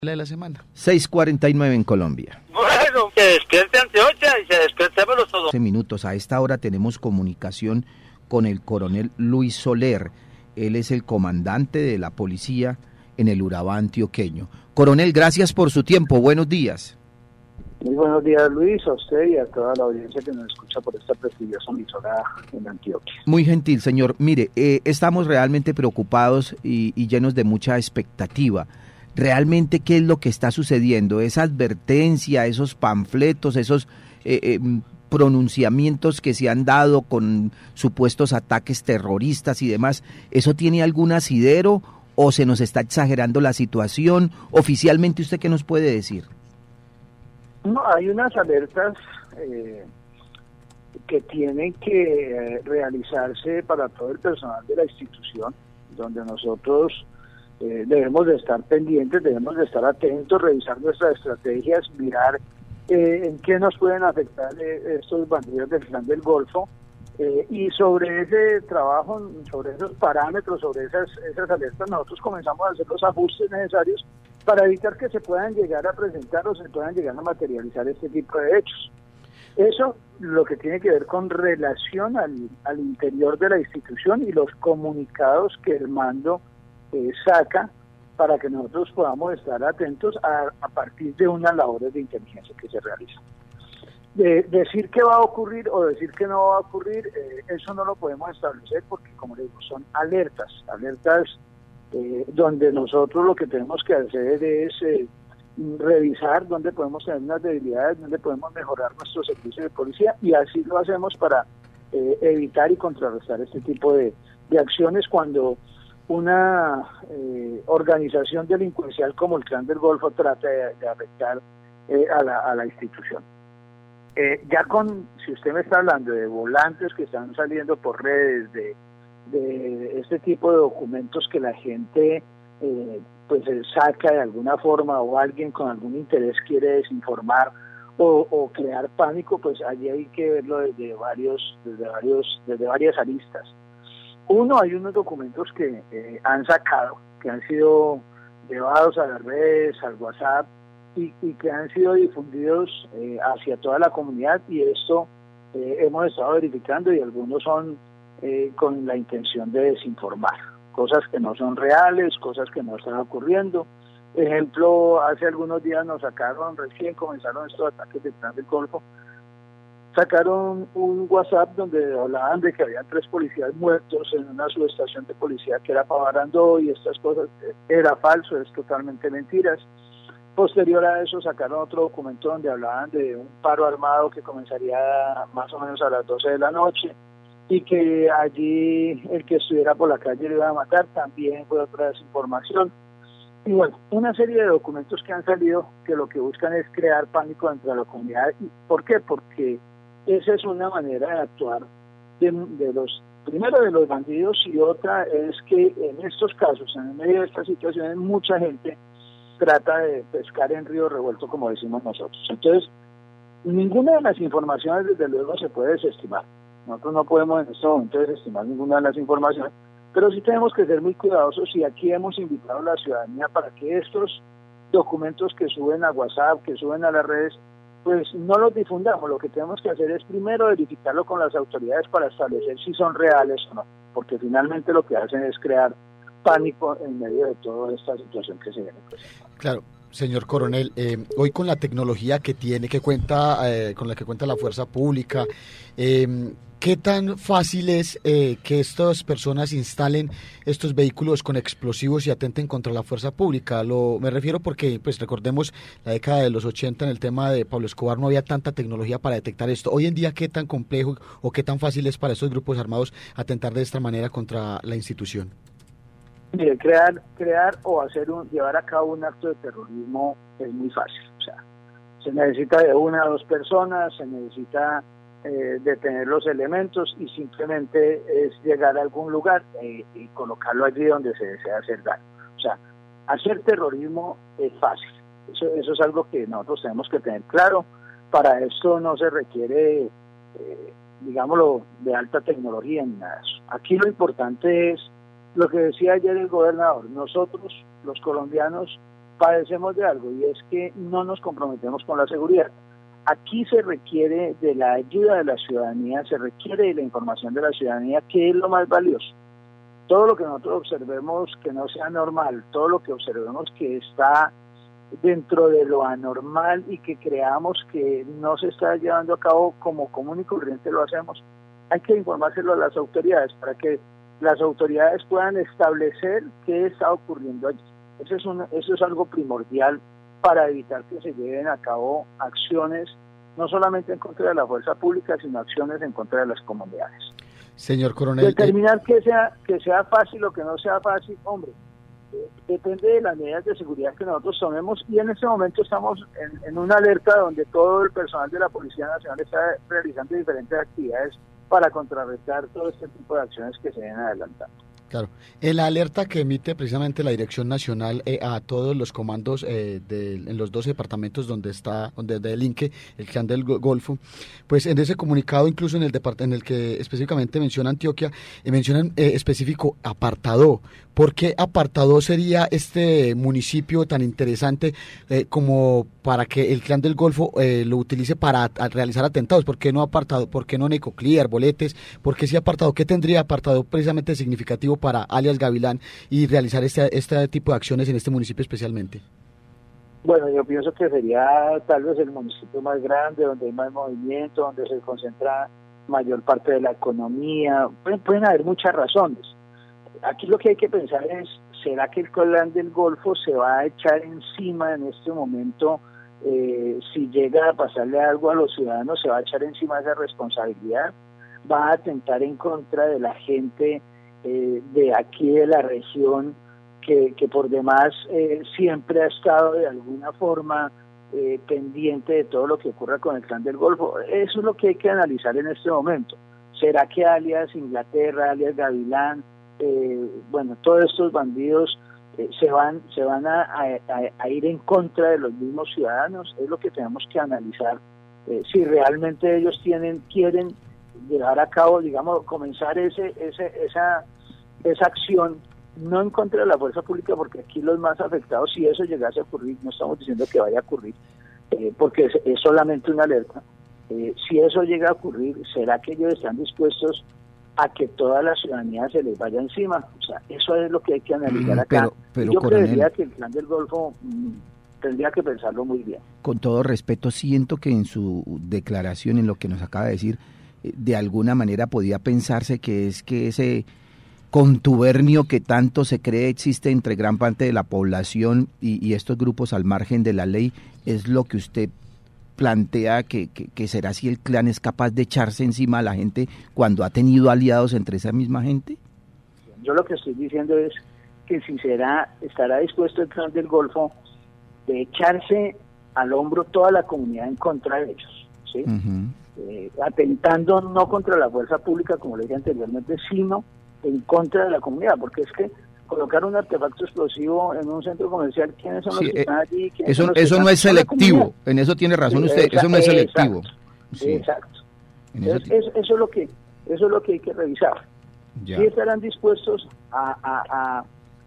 La de la semana. 6:49 en Colombia. Bueno, que despierte Antioquia y se despertémoslo todos. 12 minutos. A esta hora tenemos comunicación con el coronel Luis Soler. Él es el comandante de la policía en el Urabá antioqueño. Coronel, gracias por su tiempo. Buenos días. Muy buenos días, Luis, a usted y a toda la audiencia que nos escucha por esta prestigiosa emisora en Antioquia. Muy gentil, señor. Mire, estamos realmente preocupados y llenos de mucha expectativa. Realmente, ¿qué es lo que está sucediendo? Esa advertencia, esos panfletos, esos pronunciamientos que se han dado con supuestos ataques terroristas y demás, ¿eso tiene algún asidero o se nos está exagerando la situación? Oficialmente, ¿usted qué nos puede decir? No, hay unas alertas que tienen que realizarse para todo el personal de la institución, donde nosotros debemos de estar pendientes, debemos de estar atentos, revisar nuestras estrategias, mirar en qué nos pueden afectar estos bandidos del Clan del Golfo, y sobre ese trabajo, sobre esos parámetros, sobre esas alertas, nosotros comenzamos a hacer los ajustes necesarios para evitar que se puedan llegar a presentar o se puedan llegar a materializar este tipo de hechos. Eso lo que tiene que ver con relación al interior de la institución y los comunicados que el mando saca para que nosotros podamos estar atentos a partir de unas labores de inteligencia que se realizan. Decir que va a ocurrir o decir que no va a ocurrir, eso no lo podemos establecer porque, como les digo, son alertas donde nosotros lo que tenemos que hacer es revisar dónde podemos tener unas debilidades, dónde podemos mejorar nuestro servicio de policía, y así lo hacemos para evitar y contrarrestar este tipo de acciones cuando una organización delincuencial como el Clan del Golfo trata de afectar a la institución. Si usted me está hablando de volantes que están saliendo por redes, de este tipo de documentos que la gente pues saca de alguna forma, o alguien con algún interés quiere desinformar o crear pánico, pues allí hay que verlo desde varias aristas. Hay unos documentos que han sacado, que han sido llevados a las redes, al WhatsApp, y que han sido difundidos hacia toda la comunidad, y esto hemos estado verificando, y algunos son con la intención de desinformar, cosas que no son reales, cosas que no están ocurriendo. Ejemplo, hace algunos días recién comenzaron estos ataques del Clan del Golfo, sacaron un WhatsApp donde hablaban de que habían 3 policías muertos en una subestación de policía que era Pavarandó, y estas cosas. Era falso, es totalmente mentiras. Posterior a eso sacaron otro documento donde hablaban de un paro armado que comenzaría más o menos a las 12 de la noche, y que allí el que estuviera por la calle le iba a matar. También fue otra desinformación. Y bueno, una serie de documentos que han salido que lo que buscan es crear pánico dentro de la comunidad. ¿Por qué? Porque esa es una manera de actuar primero de los bandidos, y otra es que en estos casos, en medio de estas situaciones, mucha gente trata de pescar en río revuelto, como decimos nosotros. Entonces, ninguna de las informaciones, desde luego, se puede desestimar. Nosotros no podemos en este momento desestimar ninguna de las informaciones, pero sí tenemos que ser muy cuidadosos, y aquí hemos invitado a la ciudadanía para que estos documentos que suben a WhatsApp, que suben a las redes, pues no los difundamos. Lo que tenemos que hacer es primero verificarlo con las autoridades para establecer si son reales o no, porque finalmente lo que hacen es crear pánico en medio de toda esta situación que se viene presentando. Claro, señor coronel, hoy con la tecnología que cuenta con la que cuenta la fuerza pública, ¿qué tan fácil es que estas personas instalen estos vehículos con explosivos y atenten contra la fuerza pública? Me refiero porque, pues recordemos, la década de los 80 en el tema de Pablo Escobar no había tanta tecnología para detectar esto. Hoy en día, ¿qué tan complejo o qué tan fácil es para estos grupos armados atentar de esta manera contra la institución? Mire, crear o llevar a cabo un acto de terrorismo es muy fácil. O sea, se necesita de 1 a 2 personas, se necesita de tener los elementos, y simplemente es llegar a algún lugar y colocarlo allí donde se desea hacer daño. O sea, hacer terrorismo es fácil. Eso es algo que nosotros tenemos que tener claro. Para esto no se requiere, digámoslo, de alta tecnología ni nada de eso. Aquí lo importante es lo que decía ayer el gobernador. Nosotros, los colombianos, padecemos de algo, y es que no nos comprometemos con la seguridad. Aquí se requiere de la ayuda de la ciudadanía, se requiere de la información de la ciudadanía, que es lo más valioso. Todo lo que nosotros observemos que no sea normal, todo lo que observemos que está dentro de lo anormal y que creamos que no se está llevando a cabo como común y corriente lo hacemos, hay que informárselo a las autoridades para que las autoridades puedan establecer qué está ocurriendo allí. Eso es algo primordial para evitar que se lleven a cabo acciones no solamente en contra de la fuerza pública, sino acciones en contra de las comunidades. Señor coronel, determinar que sea fácil o que no sea fácil, hombre, depende de las medidas de seguridad que nosotros tomemos, y en este momento estamos en una alerta donde todo el personal de la Policía Nacional está realizando diferentes actividades para contrarrestar todo este tipo de acciones que se vienen adelantando. Claro, en la alerta que emite precisamente la Dirección Nacional a todos los comandos en los 12 departamentos donde delinque el Clan del Golfo, pues en ese comunicado, incluso en el que específicamente menciona Antioquia, mencionan específico Apartadó. ¿Por qué Apartadó sería este municipio tan interesante como para que el Clan del Golfo lo utilice para realizar atentados? ¿Por qué no Apartadó? ¿Por qué no Necoclí, Arboletes? ¿Por qué sí Apartadó? ¿Qué tendría Apartadó precisamente significativo para alias Gavilán y realizar este tipo de acciones en este municipio especialmente? Bueno, yo pienso que sería tal vez el municipio más grande, donde hay más movimiento, donde se concentra mayor parte de la economía. Pueden haber muchas razones. Aquí lo que hay que pensar es, ¿será que el Clan del Golfo se va a echar encima en este momento? Si llega a pasarle algo a los ciudadanos, ¿se va a echar encima esa responsabilidad? ¿Va a atentar en contra de la gente de aquí de la región, que por demás siempre ha estado de alguna forma pendiente de todo lo que ocurra con el Clan del Golfo? Eso es lo que hay que analizar en este momento. ¿Será que alias Inglaterra, alias Gavilán, todos estos bandidos se van a ir en contra de los mismos ciudadanos? Es lo que tenemos que analizar. Si realmente ellos quieren llevar a cabo, digamos, comenzar esa acción, no en contra de la fuerza pública, porque aquí los más afectados, si eso llegase a ocurrir, no estamos diciendo que vaya a ocurrir, porque es solamente una alerta. Si eso llega a ocurrir, ¿será que ellos están dispuestos a que toda la ciudadanía se les vaya encima? O sea, eso es lo que hay que analizar acá. Pero yo coronel, creería que el Clan del Golfo tendría que pensarlo muy bien. Con todo respeto, siento que en su declaración, en lo que nos acaba de decir, de alguna manera podía pensarse que ese contubernio que tanto se cree existe entre gran parte de la población y estos grupos al margen de la ley es lo que usted plantea que será si el clan es capaz de echarse encima a la gente cuando ha tenido aliados entre esa misma gente. Yo lo que estoy diciendo es que si estará dispuesto el Clan del Golfo de echarse al hombro toda la comunidad en contra de ellos, ¿sí? Atentando no contra la fuerza pública, como le dije anteriormente, sino en contra de la comunidad, porque es que colocar un artefacto explosivo en un centro comercial, ¿quiénes son los que están allí? Eso no es selectivo, en eso tiene razón usted, eso no es selectivo. Exacto. Eso es lo que hay que revisar. Si estarán dispuestos a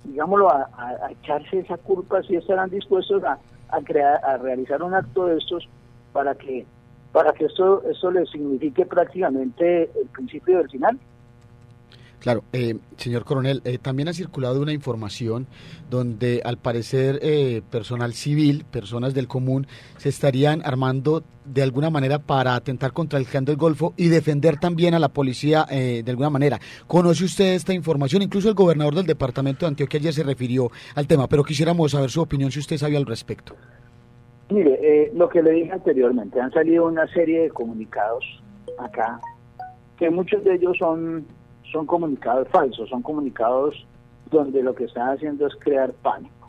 echarse esa culpa, si estarán dispuestos a realizar un acto de estos para que esto les signifique prácticamente el principio del final. Claro, señor coronel, también ha circulado una información donde al parecer personal civil, personas del común, se estarían armando de alguna manera para atentar contra el Clan del Golfo y defender también a la policía de alguna manera. ¿Conoce usted esta información? Incluso el gobernador del departamento de Antioquia ayer se refirió al tema, pero quisiéramos saber su opinión si usted sabe al respecto. Mire, lo que le dije anteriormente, han salido una serie de comunicados acá, que muchos de ellos son comunicados falsos, son comunicados donde lo que están haciendo es crear pánico.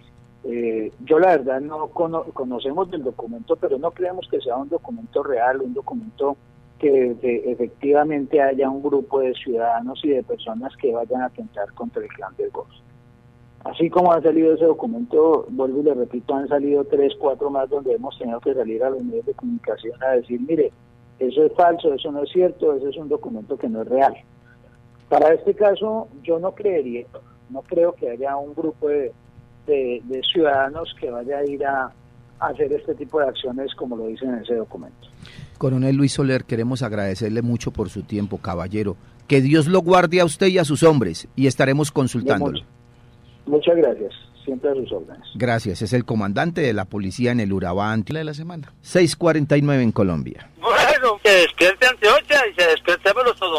Yo la verdad no conocemos del documento, pero no creemos que sea un documento real, un documento que efectivamente haya un grupo de ciudadanos y de personas que vayan a atentar contra el Clan del Golfo. Así como ha salido ese documento, vuelvo y le repito, han salido 3, 4 más donde hemos tenido que salir a los medios de comunicación a decir, mire, eso es falso, eso no es cierto, ese es un documento que no es real. Para este caso, yo no creo que haya un grupo de de ciudadanos que vaya a ir a hacer este tipo de acciones como lo dice en ese documento. Coronel Luis Soler, queremos agradecerle mucho por su tiempo, caballero. Que Dios lo guarde a usted y a sus hombres, y estaremos consultándolo. Muchas gracias, siempre a sus órdenes. Gracias, es el comandante de la policía en el Urabá Antioquia. De la semana. 6:49 en Colombia. Bueno, que despierte Antioquia y se despierte Sodomía.